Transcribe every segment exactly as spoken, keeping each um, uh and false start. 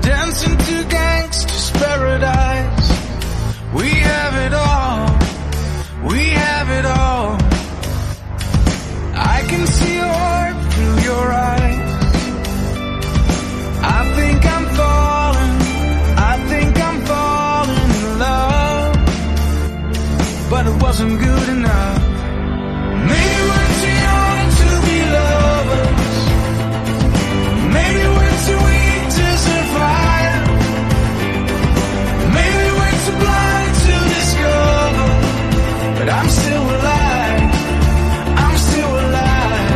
dancing to gangsters' paradise. We have it all, we have it all. I can see your heart through your eyes. I think I'm falling, I think I'm falling in love, but it wasn't good enough. Maybe we're too young to be lovers. Maybe we're too weak to survive. Maybe we're too blind to discover, but I'm still alive, I'm still alive.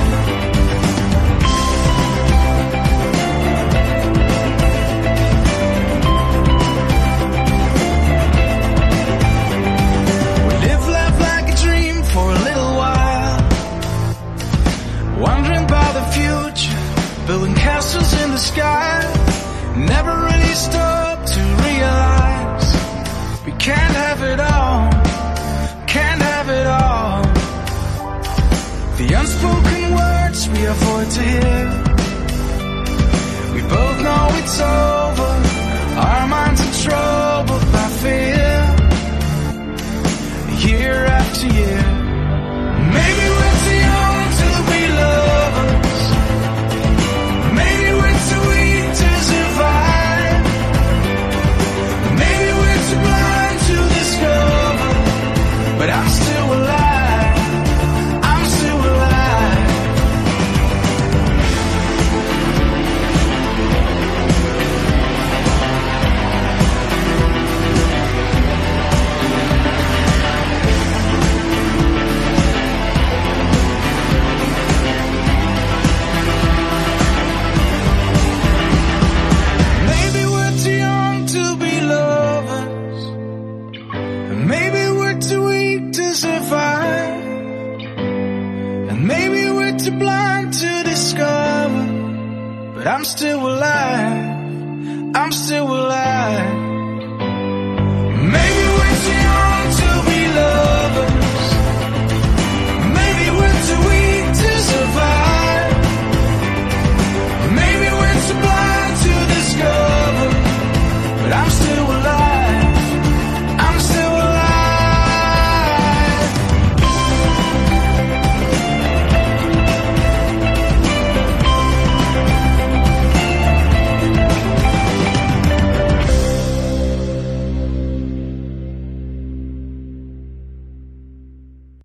We live life like a dream for a little while, wondering about the future, building castles in the sky. Never really stop to realize we can't have it all, can't have it all. The unspoken words we avoid to hear, we both know it's over. Our minds are troubled by fear, year after year. Maybe we're too young to be lovers. Maybe we're too weak to survive. Maybe we're too blind to discover, but I'm still alive, I'm still alive. Maybe we're too young to be lovers. And maybe we're too weak to survive. And maybe we're too blind to discover, but I'm still alive, I'm still alive. Maybe we're too young to be